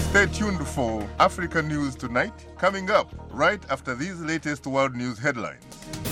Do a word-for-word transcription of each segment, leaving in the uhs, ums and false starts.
Stay tuned for Africa News Tonight, coming up right after these latest world news headlines.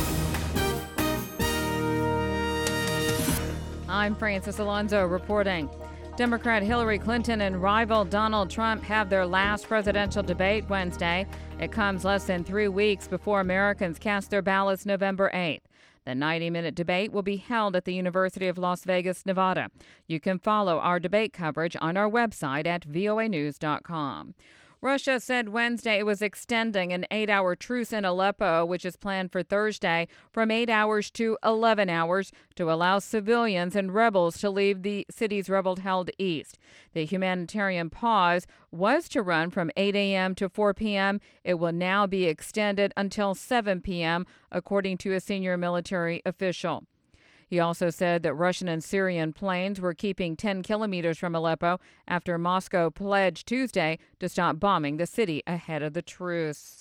I'm Francis Alonso reporting. Democrat Hillary Clinton and rival Donald Trump have their last presidential debate Wednesday. It comes less than three weeks before Americans cast their ballots November eighth. The ninety-minute debate will be held at the University of Las Vegas, Nevada. You can follow our debate coverage on our website at V O A news dot com. Russia said Wednesday it was extending an eight-hour truce in Aleppo, which is planned for Thursday, from eight hours to eleven hours to allow civilians and rebels to leave the city's rebel-held east. The humanitarian pause was to run from eight a.m. to four p.m. It will now be extended until seven p.m., according to a senior military official. He also said that Russian and Syrian planes were keeping ten kilometers from Aleppo after Moscow pledged Tuesday to stop bombing the city ahead of the truce.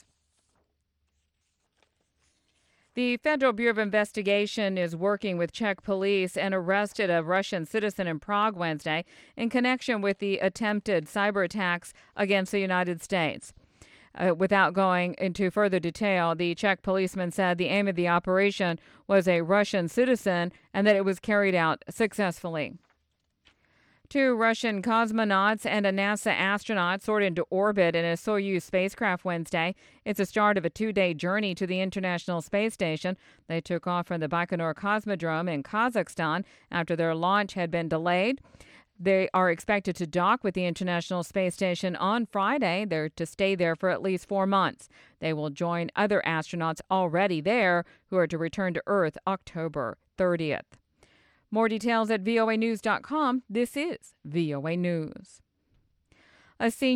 The Federal Bureau of Investigation is working with Czech police and arrested a Russian citizen in Prague Wednesday in connection with the attempted cyber attacks against the United States. Uh, without going into further detail, the Czech policeman said the aim of the operation was a Russian citizen and that it was carried out successfully. Two Russian cosmonauts and a NASA astronaut soared into orbit in a Soyuz spacecraft Wednesday. It's the start of a two-day journey to the International Space Station. They took off from the Baikonur Cosmodrome in Kazakhstan after their launch had been delayed. They are expected to dock with the International Space Station on Friday. They're to stay there for at least four months. They will join other astronauts already there who are to return to Earth October thirtieth. More details at V O A news dot com. This is V O A News. A senior